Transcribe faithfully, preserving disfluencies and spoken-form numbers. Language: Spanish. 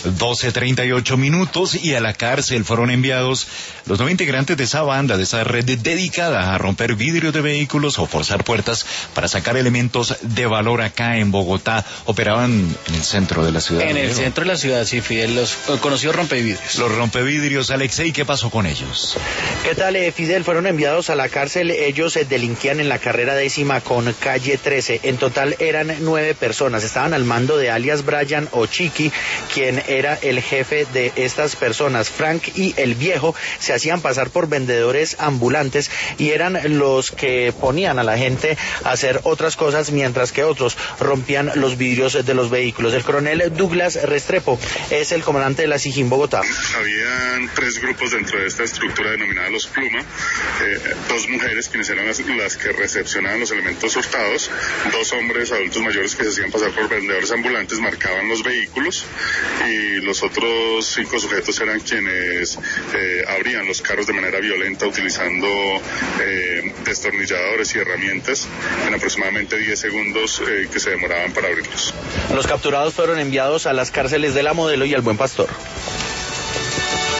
doce treinta y ocho minutos y a la cárcel fueron enviados los nueve integrantes de esa banda, de esa red dedicada a romper vidrios de vehículos o forzar puertas para sacar elementos de valor acá en Bogotá. Operaban en el centro de la ciudad. En el ¿no? centro de la ciudad, sí, Fidel, los conocidos rompevidrios. Los rompevidrios, Alexei, ¿qué pasó con ellos? ¿Qué tal, eh, Fidel? Fueron enviados a la cárcel. Ellos eh, delinquían en la carrera décima con calle trece. En total eran nueve personas. Estaban al mando de alias Brian o Chiqui, quien era el jefe de estas personas. Frank y el viejo se hacían pasar por vendedores ambulantes y eran los que ponían a la gente a hacer otras cosas, mientras que otros rompían los vidrios de los vehículos. El coronel Douglas Restrepo es el comandante de la SIJIN Bogotá. Habían tres grupos dentro de esta estructura denominada los Pluma, eh, dos mujeres quienes eran las, las que recepcionaban los elementos hurtados, dos hombres adultos mayores que se hacían pasar por vendedores ambulantes, marcaban los vehículos, y los otros cinco sujetos eran quienes eh, abrían los carros de manera violenta utilizando eh, destornilladores y herramientas en aproximadamente diez segundos eh, que se demoraban para abrirlos. Los capturados fueron enviados a las cárceles de La Modelo y El Buen Pastor.